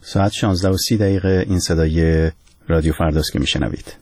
ساعت 16:30 این صدای رادیو فرداست که میشنوید.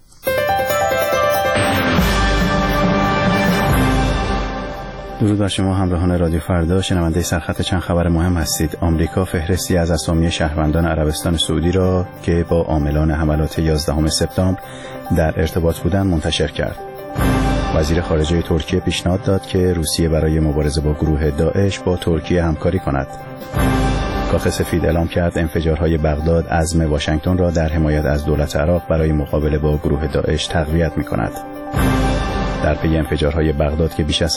درود بر شما همراهان رادیو فردا، شنونده سرخط چند خبر مهم هستید. آمریکا فهرستی از اسامی شهروندان عربستان سعودی را که با عاملان حملات 11 سپتامبر در ارتباط بودند منتشر کرد. وزیر خارجه ترکیه پیشنهاد داد که روسیه برای مبارزه با گروه داعش با ترکیه همکاری کند. کاخ سفید اعلام کرد انفجارهای بغداد عزم واشنگتن را در حمایت از دولت عراق برای مقابله با گروه داعش تقویت می‌کند. در پی انفجارهای بغداد که بیش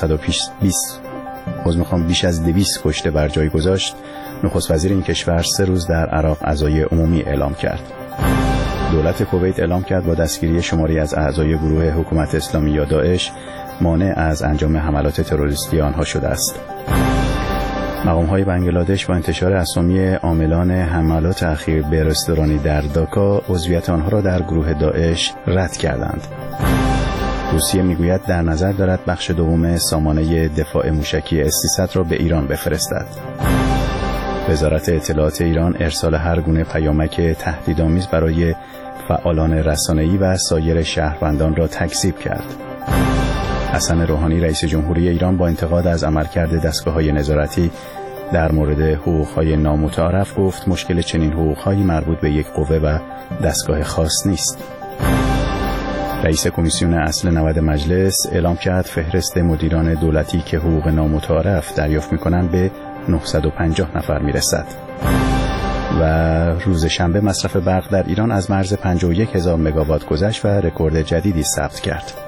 از 200 کشته بر جای گذاشت، نخست وزیر این کشور 3 روز در عراق عزای عمومی اعلام کرد. دولت کویت اعلام کرد با دستگیری شماری از اعضای گروه حکومت اسلامی یا داعش مانع از انجام حملات تروریستی آنها شده است. مقام‌های بنگلادش با انتشار اسامی عاملان حملات اخیر به رستورانی در داکا عضویت آنها را در گروه داعش رد کردند. روسیه میگوید در نظر دارد بخش دوم سامانه دفاع موشکی S-300 را به ایران بفرستد. وزارت اطلاعات ایران ارسال هر گونه پیامک تهدیدآمیز برای فعالان رسانه‌ای و سایر شهروندان را تکذیب کرد. حسن روحانی رئیس جمهوری ایران با انتقاد از عملکرد دستگاه‌های نظارتی در مورد حقوق‌های نامتعارف گفت مشکل چنین حقوق‌هایی مربوط به یک قوه و دستگاه خاص نیست. رئیس کمیسیون اصل 90 مجلس اعلام کرد فهرست مدیران دولتی که حقوق نامتعارف دریافت می‌کنند به 950 نفر میرسد. و روز شنبه مصرف برق در ایران از مرز 51,000 مگاوات گذشت و رکورد جدیدی ثبت کرد.